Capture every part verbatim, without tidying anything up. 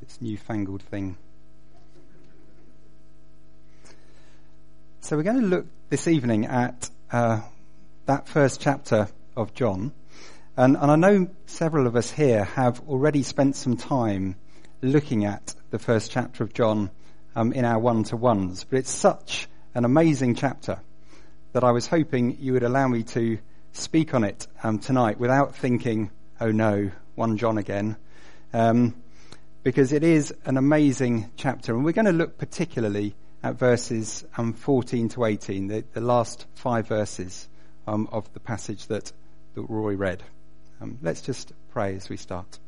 this newfangled thing. So we're going to look this evening at uh, that first chapter of John. And, and I know several of us here have already spent some time looking at the first chapter of John um, in our one-to-ones. But it's such an amazing chapter that I was hoping you would allow me to speak on it um, tonight without thinking, oh no, one John again. Um, because it is an amazing chapter. And we're going to look particularly at verses um, fourteen to eighteen, the, the last five verses um, of the passage that, that Roy read. Um, let's just pray as we start.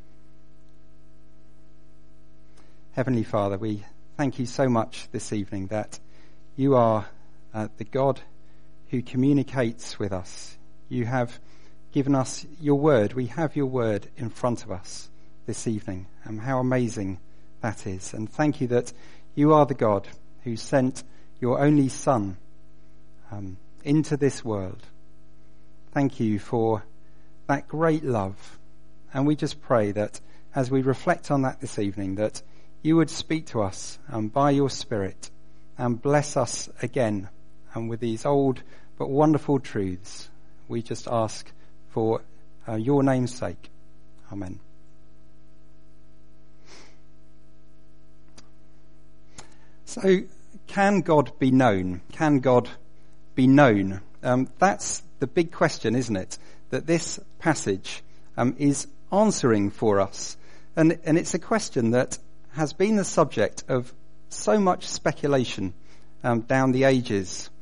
Heavenly Father, we thank you so much this evening that you are uh, the God who communicates with us. You have given us your word. We have your word in front of us this evening. And um, how amazing that is. And thank you that you are the God who sent your only Son um, into this world. Thank you for that great love. And we just pray that as we reflect on that this evening, that you would speak to us um, by your Spirit and bless us again and um, with these old but wonderful truths. We just ask for uh, your name's sake. Amen. So, can God be known? Can God be known? Um, that's the big question, isn't it? That this passage um, is answering for us. And, and it's a question that has been the subject of so much speculation um, down the ages.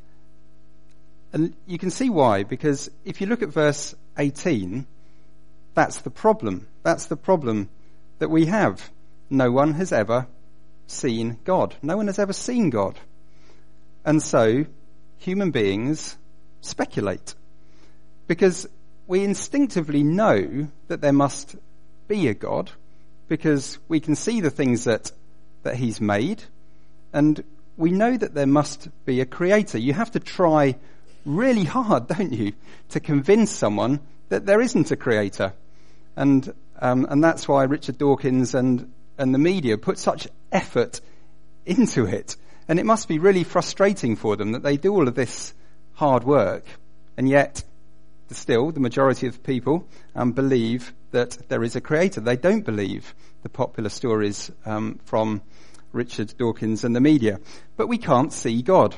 And you can see why, because if you look at verse eighteen, that's the problem. That's the problem that we have. No one has ever seen God. No one has ever seen God. And so human beings speculate because we instinctively know that there must be a God because we can see the things that that he's made, and we know that there must be a creator. You have to try really hard, don't you, to convince someone that there isn't a creator. And um, and that's why Richard Dawkins and and the media put such effort into it. And it must be really frustrating for them that they do all of this hard work, and yet still the majority of people um, believe that there is a creator. They don't believe the popular stories um, from Richard Dawkins and the media. But we can't see God.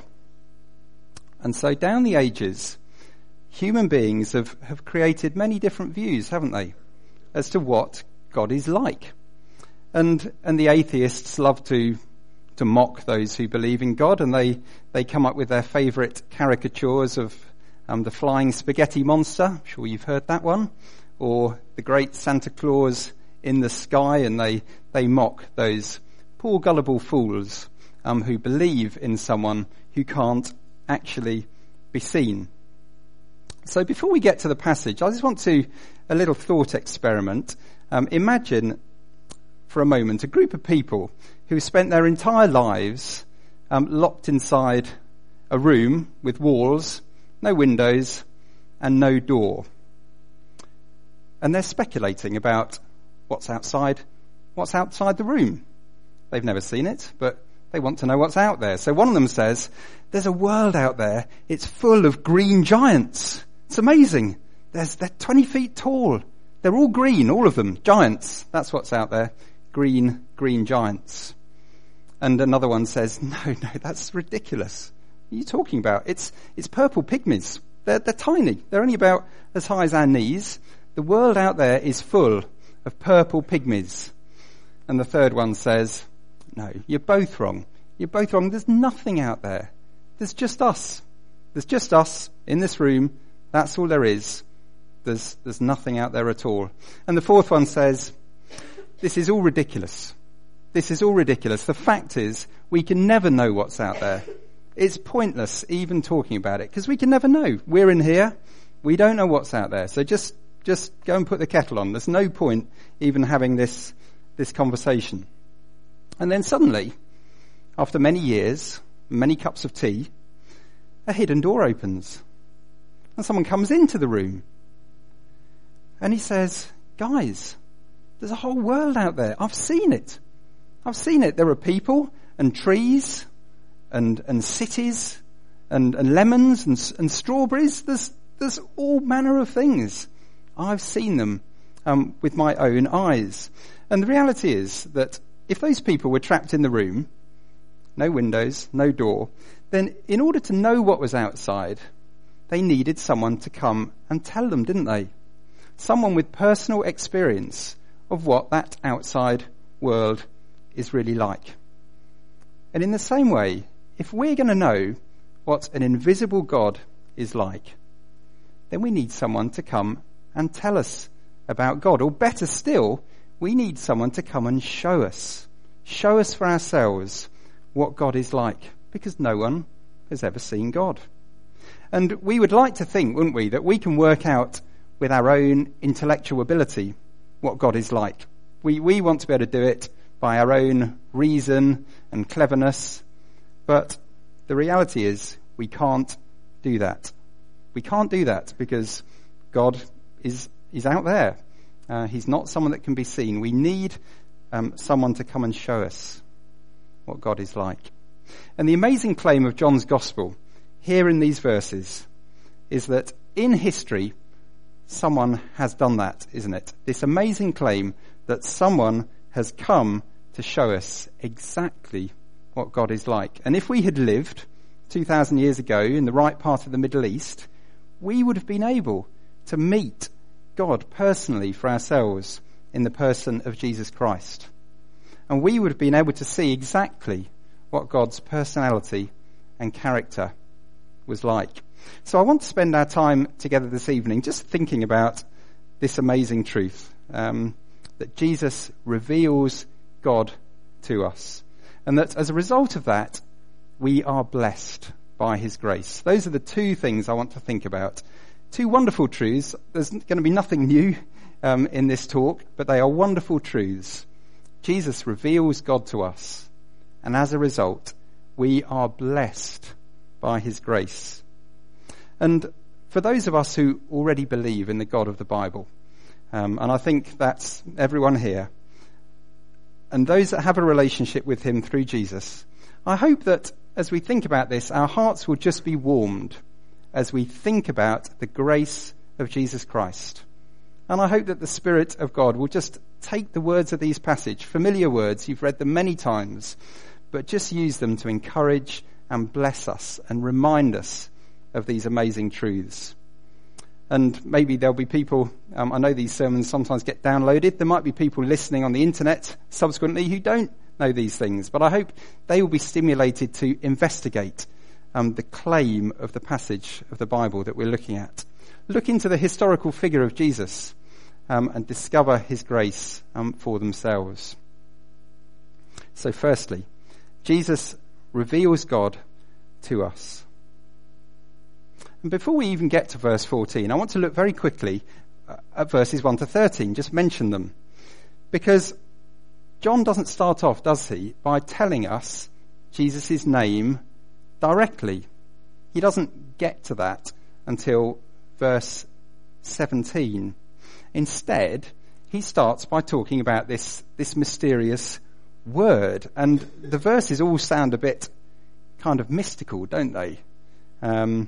And so down the ages, human beings have, have created many different views, haven't they, as to what God is like. And and the atheists love to to mock those who believe in God, and they, they come up with their favourite caricatures of um, the flying spaghetti monster. I'm sure you've heard that one. Or the great Santa Claus in the sky, and they, they mock those poor gullible fools um, who believe in someone who can't actually be seen. So before we get to the passage, I just want to, a little thought experiment. Um, imagine for a moment a group of people who spent their entire lives um, locked inside a room with walls, no windows, and no door. And they're speculating about what's outside, what's outside the room. They've never seen it, but they want to know what's out there. So one of them says, there's a world out there. It's full of green giants. It's amazing. There's, they're twenty feet tall. They're all green, all of them. Giants. That's what's out there. Green, green giants. And another one says, no, no, that's ridiculous. What are you talking about? It's, it's purple pygmies. They're, they're tiny. They're only about as high as our knees. The world out there is full of purple pygmies. And the third one says, no, you're both wrong. You're both wrong. There's nothing out there. There's just us. There's just us in this room. That's all there is. There's, there's nothing out there at all. And the fourth one says, this is all ridiculous. This is all ridiculous. The fact is, we can never know what's out there. It's pointless even talking about it because we can never know. We're in here. We don't know what's out there. So just, just go and put the kettle on. There's no point even having this, this conversation. And then suddenly, after many years, many cups of tea, a hidden door opens. And someone comes into the room. And he says, guys, There's a whole world out there. I've seen it. I've seen it. There are people and trees and, and cities and, and lemons and, and strawberries. There's, there's all manner of things. I've seen them um, with my own eyes. And the reality is that if those people were trapped in the room, no windows, no door, then in order to know what was outside, they needed someone to come and tell them, didn't they? Someone with personal experience of what that outside world is really like. And in the same way, if we're going to know what an invisible God is like, then we need someone to come and tell us about God. Or better still, we need someone to come and show us, show us for ourselves what God is like, because no one has ever seen God. And we would like to think, wouldn't we, that we can work out with our own intellectual ability what God is like. We, we want to be able to do it by our own reason and cleverness, but the reality is we can't do that. We can't do that because God is, is out there. Uh, he's not someone that can be seen. We need um, someone to come and show us what God is like. And the amazing claim of John's Gospel here in these verses is that in history, someone has done that, isn't it? This amazing claim that someone has come to show us exactly what God is like. And if we had lived two thousand years ago in the right part of the Middle East, we would have been able to meet God personally for ourselves in the person of Jesus Christ. And we would have been able to see exactly what God's personality and character was like. So I want to spend our time together this evening just thinking about this amazing truth, um, that Jesus reveals God to us. And that as a result of that, we are blessed by his grace. Those are the two things I want to think about. Two wonderful truths. There's going to be nothing new um, in this talk, but they are wonderful truths. Jesus reveals God to us, and as a result, we are blessed by his grace. And for those of us who already believe in the God of the Bible, um, and I think that's everyone here, and those that have a relationship with him through Jesus, I hope that as we think about this, our hearts will just be warmed as we think about the grace of Jesus Christ. And I hope that the Spirit of God will just take the words of these passages, familiar words, you've read them many times, but just use them to encourage and bless us and remind us of these amazing truths. And maybe there'll be people, um, I know these sermons sometimes get downloaded, there might be people listening on the internet subsequently who don't know these things, but I hope they will be stimulated to investigate um, the claim of the passage of the Bible that we're looking at. Look into the historical figure of Jesus um, and discover his grace um, for themselves. So firstly, Jesus reveals God to us. And before we even get to verse fourteen, I want to look very quickly at verses one to thirteen, just mention them. Because John doesn't start off, does he, by telling us Jesus' name directly. He doesn't get to that until verse seventeen. Instead, he starts by talking about this, this mysterious word. And the verses all sound a bit kind of mystical, don't they? Um,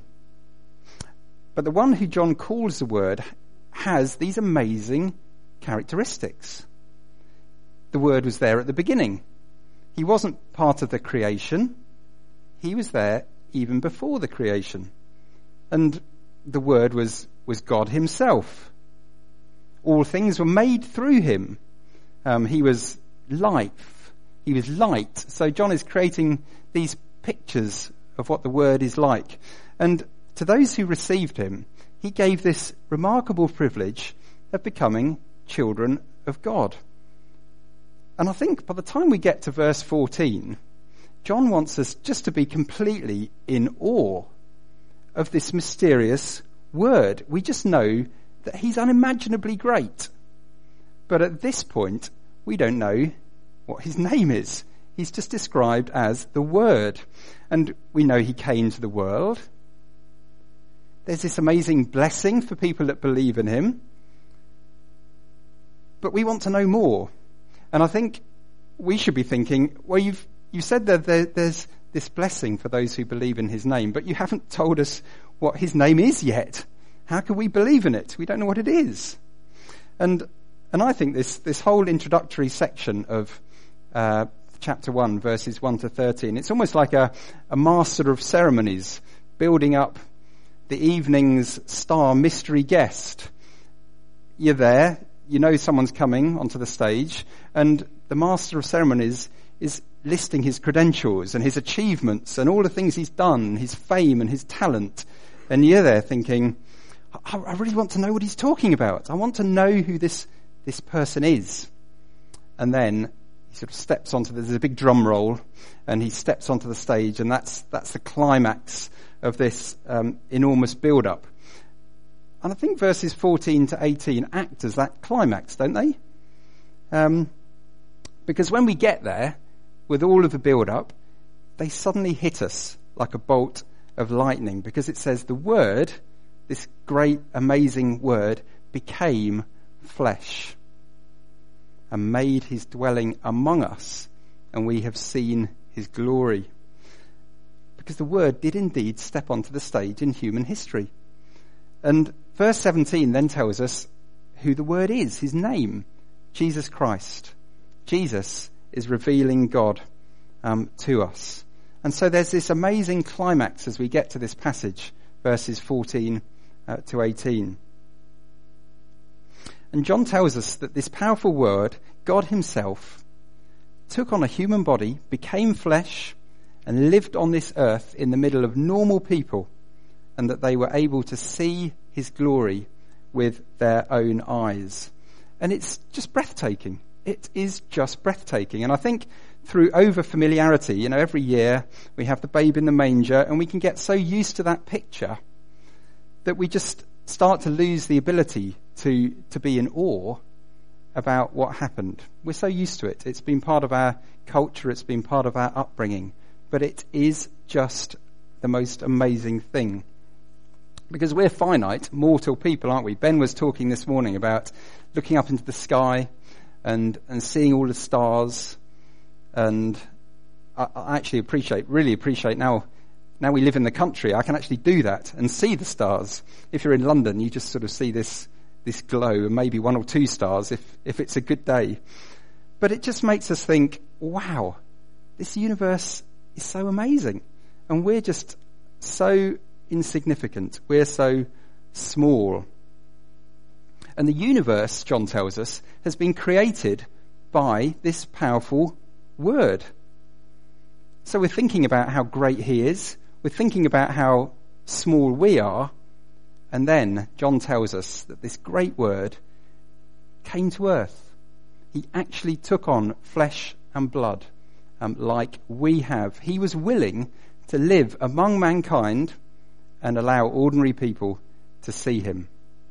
but the one who John calls the word has these amazing characteristics. The word was there at the beginning. He wasn't part of the creation. He was there even before the creation. And the word was, was God himself. All things were made through him. Um, he was life. He was light. So John is creating these pictures of what the word is like. And to those who received him, he gave this remarkable privilege of becoming children of God. And I think by the time we get to verse fourteen, John wants us just to be completely in awe of this mysterious word. We just know that he's unimaginably great. But at this point, we don't know what his name is. He's just described as the Word. And we know he came to the world. There's this amazing blessing for people that believe in him. but we want to know more. And I think we should be thinking, well, you've, you said that there, there's this blessing for those who believe in his name, but you haven't told us what his name is yet. How can we believe in it? We don't know what it is. And and I think this, this whole introductory section of uh, chapter one, verses one to thirteen, it's almost like a, a master of ceremonies building up the evening's star mystery guest. You're there, you know someone's coming onto the stage, and the master of ceremonies is listing his credentials and his achievements and all the things he's done, his fame and his talent. And you're there thinking, I, I really want to know what he's talking about. I want to know who this, this person is. And then he sort of steps onto the, there's a big drum roll, and he steps onto the stage, and that's, that's the climax of this um, enormous build-up. And I think verses fourteen to eighteen act as that climax, don't they? Um, because when we get there, with all of the build-up, they suddenly hit us like a bolt of lightning, because it says the Word, this great, amazing Word, became flesh and made his dwelling among us, and we have seen his glory. Because the Word did indeed step onto the stage in human history. And verse seventeen then tells us who the Word is, his name, Jesus Christ. Jesus is revealing God um, to us. And so there's this amazing climax as we get to this passage, verses fourteen uh, to eighteen. And John tells us that this powerful Word, God himself, took on a human body, became flesh, and lived on this earth in the middle of normal people, and that they were able to see his glory with their own eyes. And it's just breathtaking. It is just breathtaking. And I think through over familiarity, you know, every year we have the babe in the manger, and we can get so used to that picture that we just start to lose the ability to, to be in awe about what happened. We're so used to it. It's been part of our culture. It's been part of our upbringing. But it is just the most amazing thing. Because we're finite, mortal people, aren't we? Ben was talking this morning about looking up into the sky and, and seeing all the stars. And I, I actually appreciate, really appreciate now, now we live in the country, I can actually do that and see the stars. If you're in London, you just sort of see this, this glow, and maybe one or two stars if, if it's a good day. But it just makes us think, wow, this universe is so amazing. And we're just so insignificant. We're so small. And the universe, John tells us, has been created by this powerful Word. So we're thinking about how great he is. We're thinking about how small we are. And then John tells us that this great Word came to earth. He actually took on flesh and blood, um, like we have. He was willing to live among mankind and allow ordinary people to see him.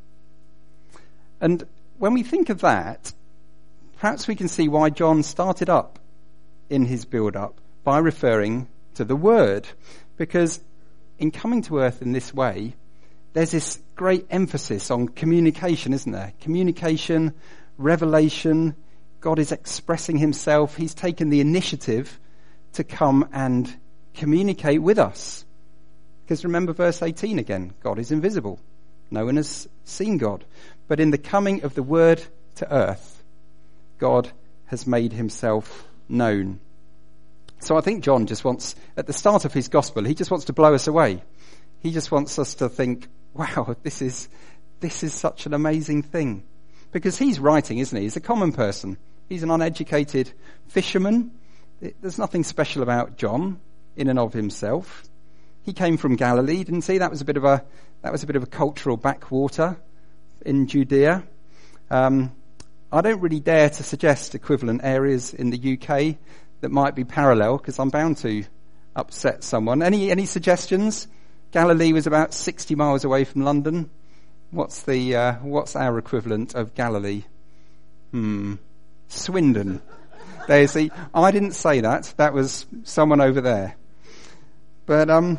And when we think of that, perhaps we can see why John started up in his build-up by referring to the Word. Because in coming to earth in this way, there's this great emphasis on communication, isn't there? Communication, revelation. God is expressing himself. He's taken the initiative to come and communicate with us. Because remember verse eighteen again, God is invisible. No one has seen God. But in the coming of the Word to earth, God has made himself known. So I think John just wants, at the start of his gospel, he just wants to blow us away. He just wants us to think, wow, this is, this is such an amazing thing. Because he's writing, isn't he? He's a common person. He's an uneducated fisherman. There's nothing special about John in and of himself. He came from Galilee, didn't he? That was a bit of a, that was a bit of a cultural backwater in Judea. Um, I don't really dare to suggest equivalent areas in the U K that might be parallel, because I'm bound to upset someone. Any, any suggestions? Galilee was about sixty miles away from London. What's the, uh, what's our equivalent of Galilee? Hmm. Swindon. There you see. I didn't say that. That was someone over there. But, um,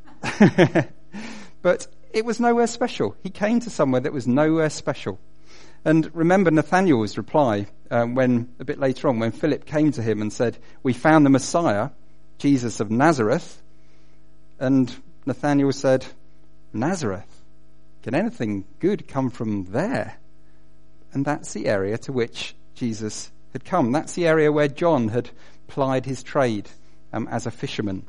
but it was nowhere special. He came to somewhere that was nowhere special. And remember Nathanael's reply um, when, a bit later on, when Philip came to him and said, "We found the Messiah, Jesus of Nazareth." And Nathanael said, "Nazareth? Can anything good come from there?" And that's the area to which Jesus had come. That's the area where John had plied his trade um, as a fisherman.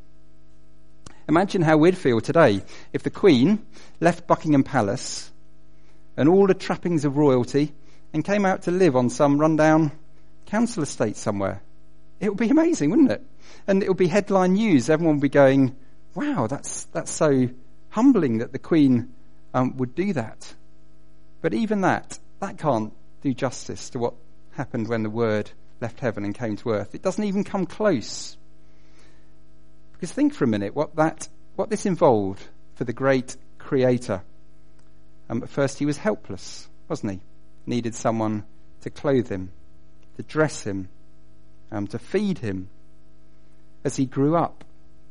Imagine how we'd feel today if the Queen left Buckingham Palace and all the trappings of royalty and came out to live on some rundown council estate somewhere. It would be amazing, wouldn't it? And it would be headline news. Everyone would be going, "Wow, that's that's so humbling that the Queen um, would do that." But even that, that can't do justice to what happened when the Word left heaven and came to earth. It doesn't even come close. Because think for a minute what that, what this involved for the great Creator. Um, at first he was helpless, wasn't he? Needed someone to clothe him, to dress him, um, to feed him. As he grew up,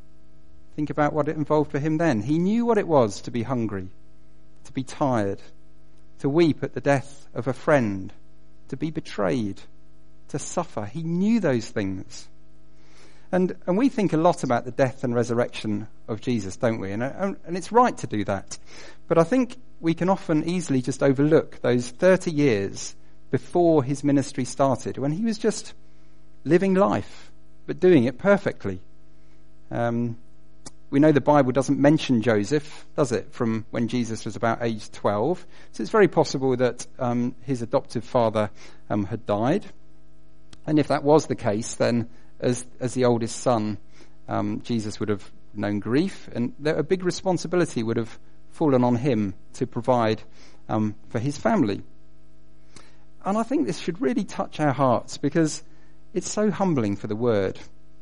think about what it involved for him then. He knew what it was to be hungry, to be tired, to weep at the death of a friend, to be betrayed, to suffer. He knew those things. And and we think a lot about the death and resurrection of Jesus, don't we? And, and it's right to do that. But I think we can often easily just overlook those thirty years before his ministry started, when he was just living life, but doing it perfectly. Um, we know the Bible doesn't mention Joseph, does it, from when Jesus was about age twelve. So it's very possible that um, his adoptive father um, had died. And if that was the case, then as as the oldest son, um, Jesus would have known grief, and there, a big responsibility would have fallen on him to provide um, for his family. And I think this should really touch our hearts, because it's so humbling for the Word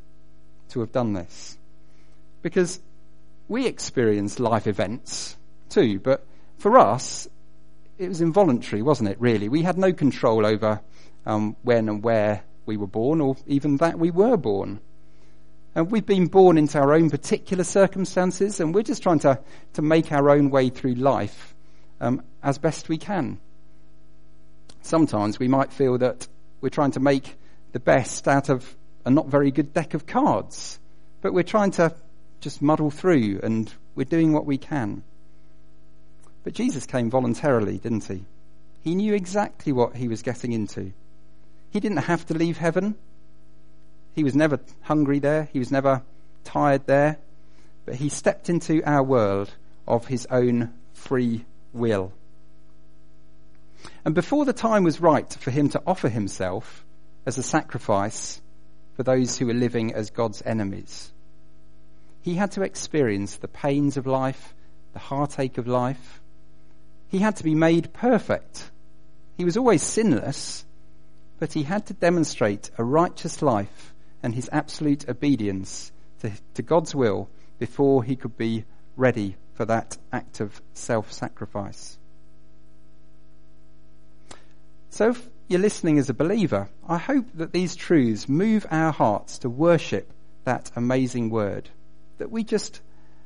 to have done this. Because we experience life events too, but for us, it was involuntary, wasn't it, really? We had no control over um, when and where we were born, or even that we were born. And we've been born into our own particular circumstances, and we're just trying to, to make our own way through life um, as best we can. Sometimes we might feel that we're trying to make the best out of a not very good deck of cards, but we're trying to just muddle through, and we're doing what we can. But Jesus came voluntarily, didn't he? He knew exactly what he was getting into. He didn't have to leave heaven. He was never hungry there. He was never tired there. But he stepped into our world of his own free will. And before the time was right for him to offer himself as a sacrifice for those who were living as God's enemies, he had to experience the pains of life, the heartache of life. He had to be made perfect. He was always sinless, but he had to demonstrate a righteous life and his absolute obedience to, to God's will before he could be ready for that act of self-sacrifice. So if you're listening as a believer, I hope that these truths move our hearts to worship that amazing word, that we just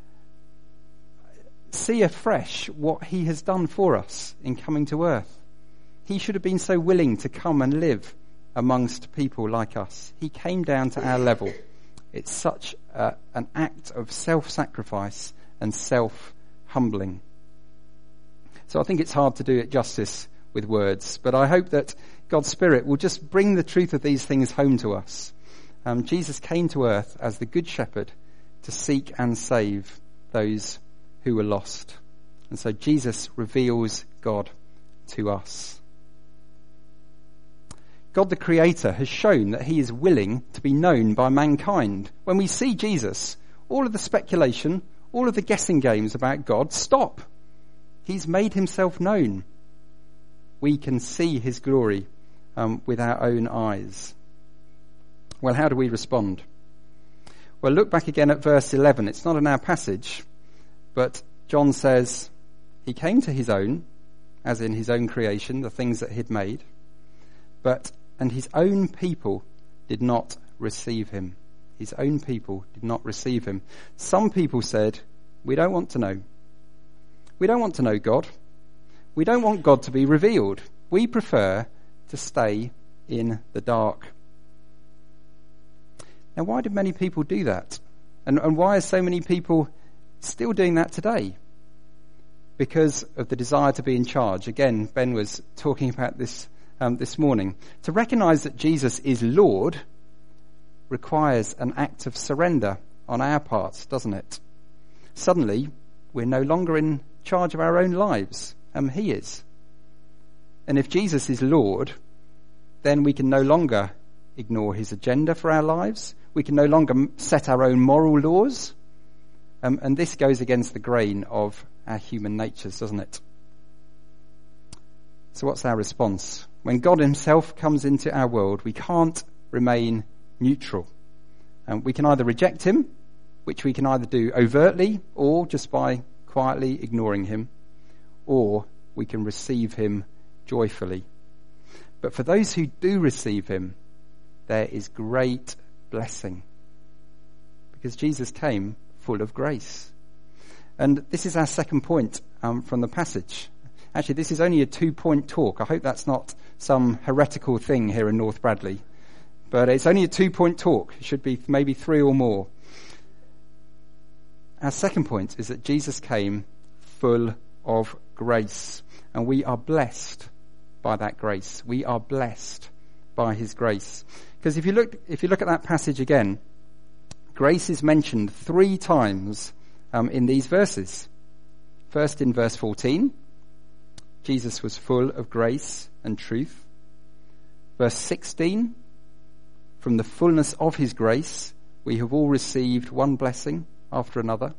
see afresh what he has done for us in coming to earth. He should have been so willing to come and live amongst people like us. He came down to our level. It's such uh, an act of self-sacrifice and self-humbling. So I think it's hard to do it justice with words, but I hope that God's Spirit will just bring the truth of these things home to us. Um, Jesus came to earth as the Good Shepherd to seek and save those who were lost. And so Jesus reveals God to us. God the Creator has shown that he is willing to be known by mankind. When we see Jesus, all of the speculation, all of the guessing games about God stop. He's made himself known. We can see his glory um, with our own eyes. Well, how do we respond? Well, look back again at verse eleven. It's not in our passage, but John says, he came to his own, as in his own creation, the things that he'd made, but and his own people did not receive him. His own people did not receive him. Some people said, we don't want to know. We don't want to know God. We don't want God to be revealed. We prefer to stay in the dark. Now, why do many people do that? And, and why are so many people still doing that today? Because of the desire to be in charge. Again, Ben was talking about this um, this morning. To recognise that Jesus is Lord requires an act of surrender on our part, doesn't it? Suddenly, we're no longer in charge of our own lives. Um, he is. And if Jesus is Lord, then we can no longer ignore his agenda for our lives. We can no longer set our own moral laws. Um, and this goes against the grain of our human natures, doesn't it? So what's our response? When God himself comes into our world, we can't remain neutral. Um, we can either reject him, which we can either do overtly or just by quietly ignoring him, or we can receive him joyfully. But for those who do receive him, there is great blessing, because Jesus came full of grace. And this is our second point um, from the passage. Actually, this is only a two-point talk. I hope that's not some heretical thing here in North Bradley. But it's only a two-point talk. It should be maybe three or more. Our second point is that Jesus came full of grace. And we are blessed by that grace. We are blessed by his grace. Because if you look, if you look at that passage again, grace is mentioned three times um, in these verses. First in verse fourteen, Jesus was full of grace and truth. Verse sixteen, from the fullness of his grace, we have all received one blessing after another.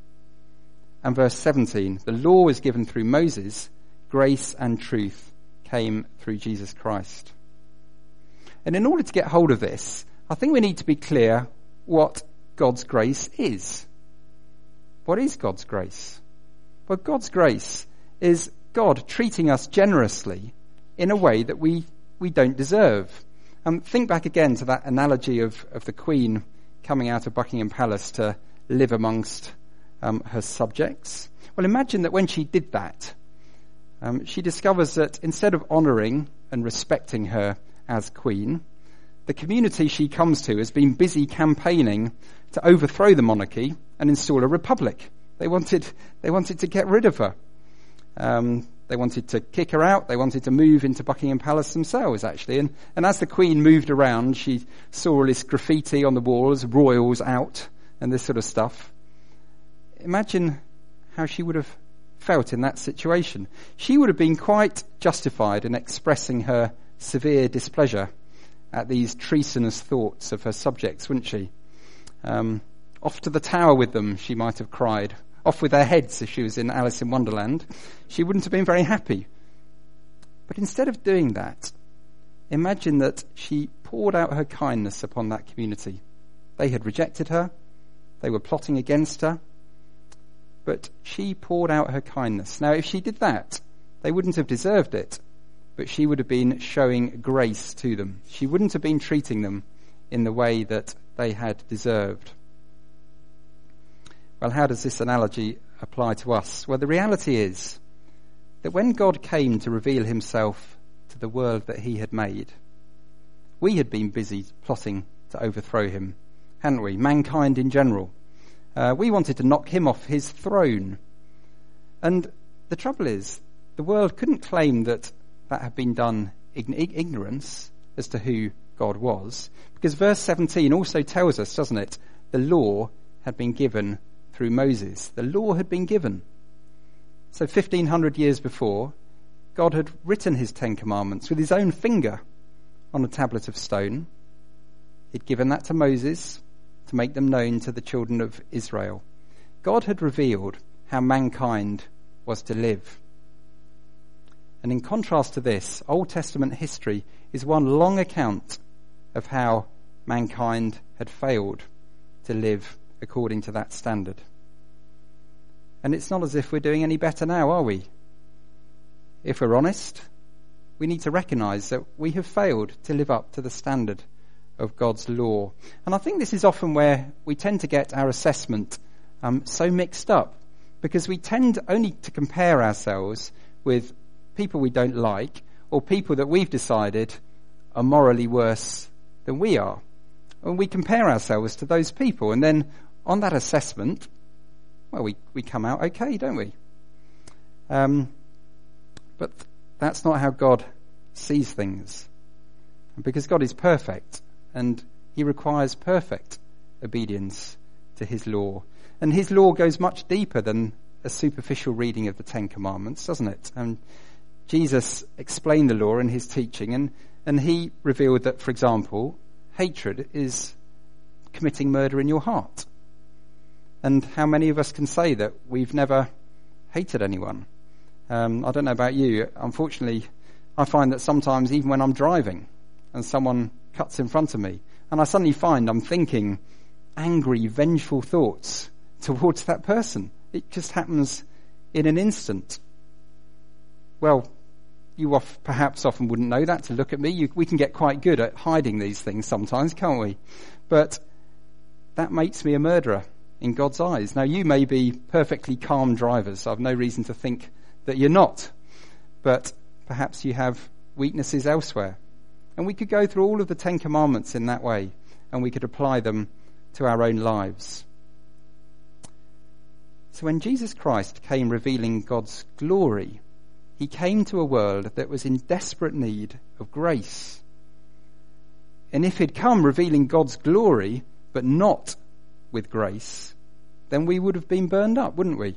And verse seventeen, the law was given through Moses, grace and truth came through Jesus Christ. And in order to get hold of this, I think we need to be clear what God's grace is. What is God's grace? Well, God's grace is God treating us generously in a way that we, we don't deserve. Um, think back again to that analogy of, of the Queen coming out of Buckingham Palace to live amongst um, her subjects. Well, imagine that when she did that, um, she discovers that instead of honouring and respecting her as Queen, the community she comes to has been busy campaigning to overthrow the monarchy and install a republic. They wanted, they wanted to get rid of her. Um, they wanted to kick her out. They wanted to move into Buckingham Palace themselves, actually. And, and as the Queen moved around, she saw all this graffiti on the walls, royals out, and this sort of stuff. Imagine how she would have felt in that situation. She would have been quite justified in expressing her severe displeasure at these treasonous thoughts of her subjects, wouldn't she? Um, off to the tower with them, she might have cried. Off with their heads if she was in Alice in Wonderland. She wouldn't have been very happy. But instead of doing that, imagine that she poured out her kindness upon that community. They had rejected her. They were plotting against her. But she poured out her kindness. Now, if she did that, they wouldn't have deserved it. But she would have been showing grace to them. She wouldn't have been treating them in the way that they had deserved. Well, how does this analogy apply to us? Well, the reality is that when God came to reveal himself to the world that he had made, we had been busy plotting to overthrow him, hadn't we? Mankind in general. Uh, we wanted to knock him off his throne. And the trouble is, the world couldn't claim that that had been done in ignorance as to who God was, because verse seventeen also tells us, doesn't it, the law had been given through Moses. The law had been given. So fifteen hundred years before, God had written his Ten Commandments with his own finger on a tablet of stone. He'd given that to Moses to make them known to the children of Israel. God had revealed how mankind was to live. And in contrast to this, Old Testament history is one long account of how mankind had failed to live according to that standard. And it's not as if we're doing any better now, are we? If we're honest, we need to recognise that we have failed to live up to the standard of God's law. And I think this is often where we tend to get our assessment um, so mixed up, because we tend only to compare ourselves with people we don't like, or people that we've decided are morally worse than we are. And we compare ourselves to those people, and then on that assessment, well, we, we come out okay, don't we? Um, but that's not how God sees things. Because God is perfect, and he requires perfect obedience to his law. And his law goes much deeper than a superficial reading of the Ten Commandments, doesn't it? And Jesus explained the law in his teaching, and, and he revealed that, for example, hatred is committing murder in your heart. And how many of us can say that we've never hated anyone? Um, I don't know about you. Unfortunately, I find that sometimes even when I'm driving and someone cuts in front of me, and I suddenly find I'm thinking angry, vengeful thoughts towards that person. It just happens in an instant. Well, you off, perhaps often wouldn't know that to look at me. You, we can get quite good at hiding these things sometimes, can't we? But that makes me a murderer in God's eyes. Now, you may be perfectly calm drivers. I've no reason to think that you're not. But perhaps you have weaknesses elsewhere. And we could go through all of the Ten Commandments in that way, and we could apply them to our own lives. So when Jesus Christ came revealing God's glory, he came to a world that was in desperate need of grace. And if he'd come revealing God's glory, but not with grace, then we would have been burned up, wouldn't we?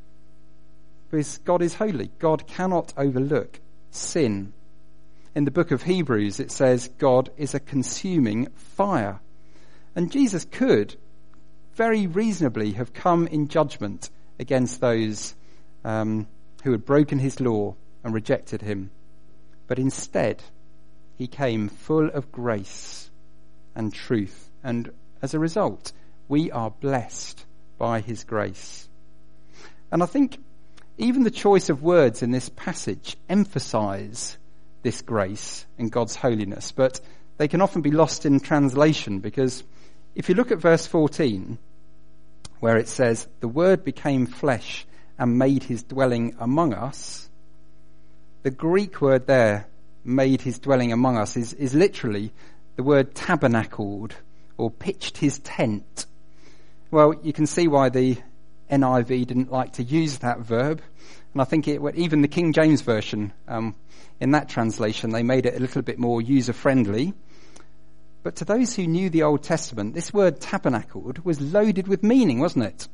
Because God is holy. God cannot overlook sin. In the book of Hebrews, it says God is a consuming fire. And Jesus could very reasonably have come in judgment against those um, who had broken his law and rejected him. But instead, he came full of grace and truth. And as a result, we are blessed by his grace. And I think even the choice of words in this passage emphasize this grace and God's holiness, but they can often be lost in translation, because if you look at verse fourteen, where it says, the Word became flesh and made his dwelling among us, the Greek word there, made his dwelling among us, is, is literally the word tabernacled, or pitched his tent. Well, you can see why the N I V didn't like to use that verb. And I think it, even the King James Version, um, in that translation, they made it a little bit more user-friendly. But to those who knew the Old Testament, this word tabernacled was loaded with meaning, wasn't it?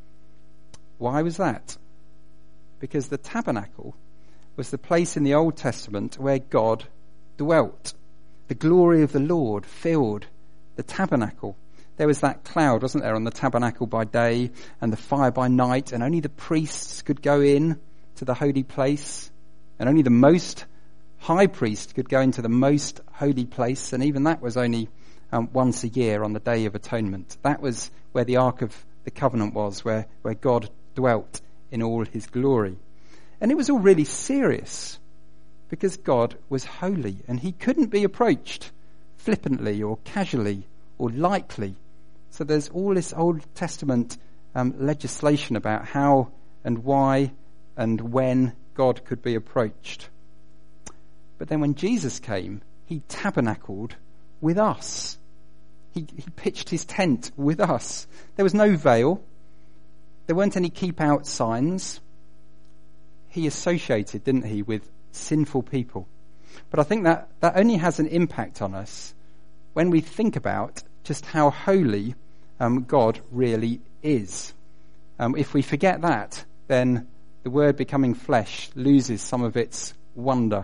Why was that? Because the tabernacle was the place in the Old Testament where God dwelt. The glory of the Lord filled the tabernacle. There was that cloud, wasn't there, on the tabernacle by day and the fire by night, and only the priests could go in to the holy place, and only the most high priest could go into the most holy place, and even that was only um, once a year on the Day of Atonement. That was where the Ark of the Covenant was, where, where God dwelt in all his glory. And it was all really serious, because God was holy, and he couldn't be approached flippantly or casually or lightly. So there's all this Old Testament um, legislation about how and why and when God could be approached. But then when Jesus came, he tabernacled with us. He, he pitched his tent with us. There was no veil. There weren't any keep out signs. He associated, didn't he, with sinful people. But I think that, that only has an impact on us when we think about just how holy um, God really is. Um, if we forget that, then the word becoming flesh loses some of its wonder.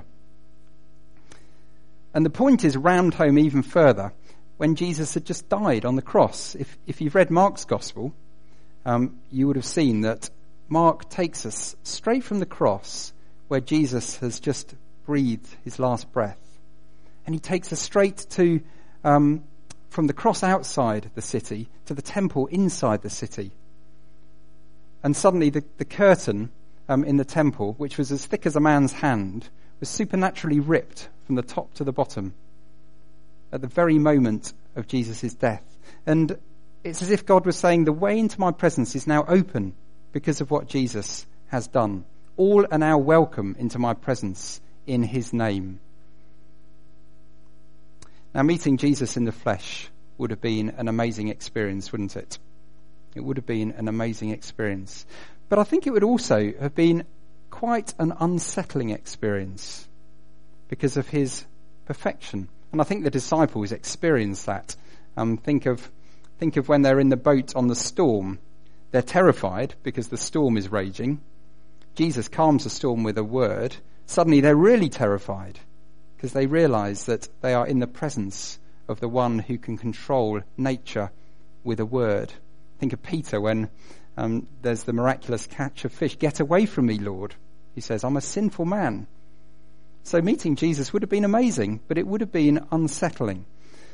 And the point is rammed home even further when Jesus had just died on the cross. If, if you've read Mark's Gospel, um, you would have seen that Mark takes us straight from the cross where Jesus has just breathed his last breath. And he takes us straight to um, from the cross outside the city to the temple inside the city. And suddenly the, the curtain um, in the temple, which was as thick as a man's hand, was supernaturally ripped from the top to the bottom at the very moment of Jesus' death. And it's as if God was saying, the way into my presence is now open because of what Jesus has done. All are now welcome into my presence in his name. Now, meeting Jesus in the flesh would have been an amazing experience, wouldn't it? It would have been an amazing experience. But I think it would also have been quite an unsettling experience because of his perfection. And I think the disciples experienced that. Um, think of think of when they're in the boat on the storm. They're terrified because the storm is raging. Jesus calms the storm with a word. Suddenly they're really terrified because they realize that they are in the presence of the one who can control nature with a word. Think of Peter when um, there's the miraculous catch of fish. Get away from me, Lord. He says, I'm a sinful man. So meeting Jesus would have been amazing, but it would have been unsettling.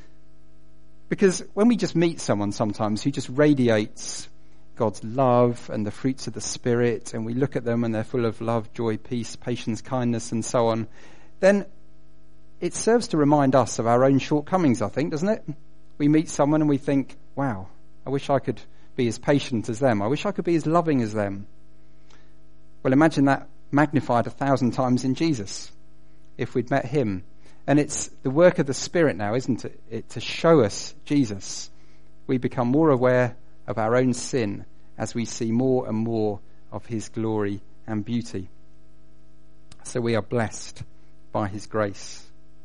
Because when we just meet someone sometimes who just radiates God's love and the fruits of the Spirit, and we look at them and they're full of love, joy, peace, patience, kindness, and so on, then it serves to remind us of our own shortcomings, I think, doesn't it? We meet someone and we think, wow, I wish I could be as patient as them. I wish I could be as loving as them. Well, imagine that magnified a thousand times in Jesus, if we'd met him. And it's the work of the Spirit now, isn't it, it to show us Jesus. We become more aware of our own sin as we see more and more of his glory and beauty. So we are blessed by his grace.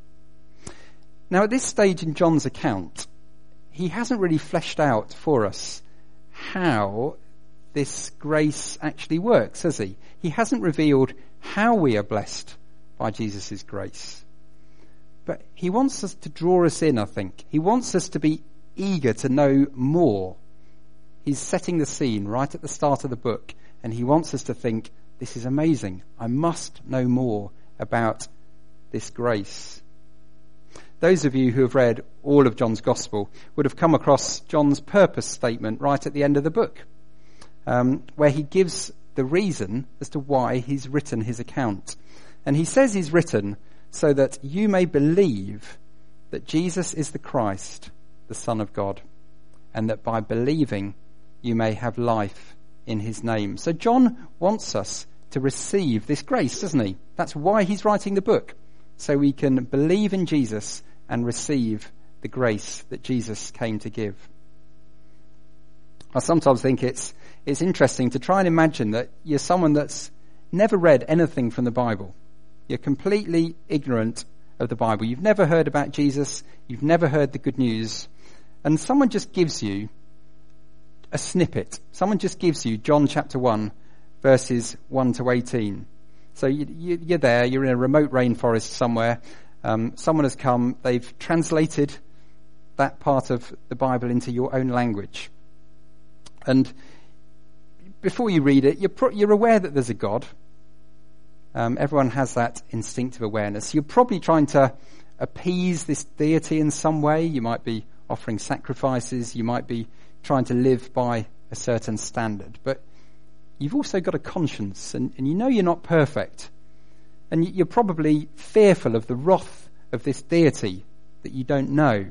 Now, at this stage in John's account, he hasn't really fleshed out for us how this grace actually works, has he? He hasn't revealed how we are blessed by Jesus' grace. But he wants us to draw us in, I think. He wants us to be eager to know more. He's setting the scene right at the start of the book, and he wants us to think, this is amazing. I must know more about this grace. Those of you who have read all of John's Gospel would have come across John's purpose statement right at the end of the book, um, where he gives the reason as to why he's written his account. And he says he's written so that you may believe that Jesus is the Christ, the Son of God, and that by believing you may have life in his name. So John wants us to receive this grace, doesn't he? That's why he's writing the book, so we can believe in Jesus and receive the grace that Jesus came to give. I sometimes think it's it's interesting to try and imagine that you're someone that's never read anything from the Bible. You're completely ignorant of the Bible. You've never heard about Jesus. You've never heard the good news. And someone just gives you a snippet. Someone just gives you John chapter one, verses one to eighteen. So you, you, you're there, you're in a remote rainforest somewhere. Um, someone has come, they've translated that part of the Bible into your own language. And before you read it, you're, pro- you're aware that there's a God. Um, everyone has that instinctive awareness. You're probably trying to appease this deity in some way. You might be offering sacrifices. You might be trying to live by a certain standard. But you've also got a conscience, and, and you know you're not perfect. And you're probably fearful of the wrath of this deity that you don't know.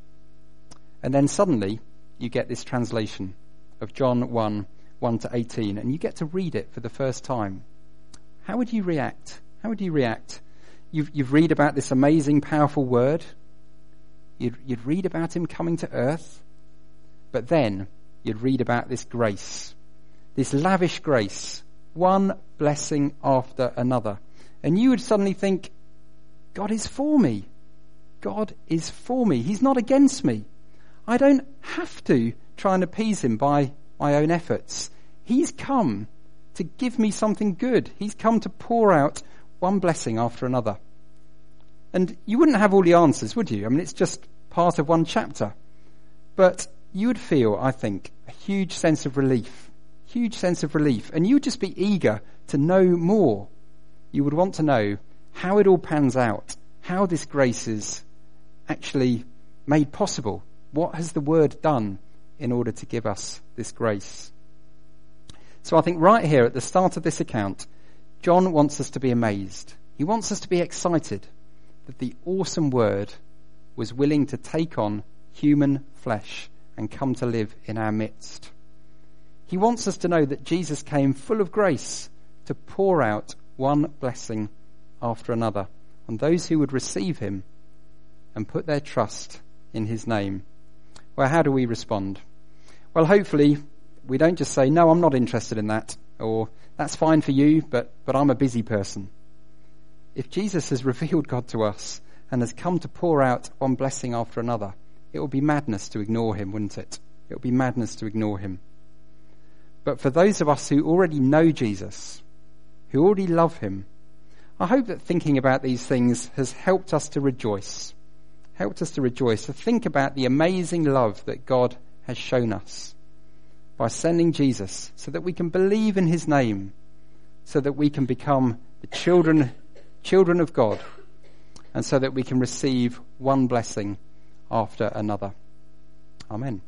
And then suddenly you get this translation of John one, one to eighteen, and you get to read it for the first time. How would you react? How would you react? You've, you've read about this amazing, powerful word. You'd, you'd read about him coming to earth. But then you'd read about this grace, this lavish grace, one blessing after another. And you would suddenly think, God is for me. God is for me. He's not against me. I don't have to try and appease him by my own efforts. He's come to give me something good. He's come to pour out one blessing after another. And you wouldn't have all the answers, would you? I mean, it's just part of one chapter. But you would feel, I think, a huge sense of relief. Huge sense of relief. And you would just be eager to know more. You would want to know how it all pans out, how this grace is actually made possible. What has the Word done in order to give us this grace? So I think right here at the start of this account, John wants us to be amazed. He wants us to be excited that the awesome Word was willing to take on human flesh and come to live in our midst. He wants us to know that Jesus came full of grace to pour out one blessing after another on those who would receive him and put their trust in his name. Well, how do we respond? Well, hopefully we don't just say, no, I'm not interested in that, or that's fine for you, but, but I'm a busy person. If Jesus has revealed God to us and has come to pour out one blessing after another, it will be madness to ignore him, wouldn't it? It will be madness to ignore him. But for those of us who already know Jesus, who already love him, I hope that thinking about these things has helped us to rejoice, helped us to rejoice, to think about the amazing love that God has shown us by sending Jesus so that we can believe in his name, so that we can become the children, children of God, and so that we can receive one blessing after another. Amen.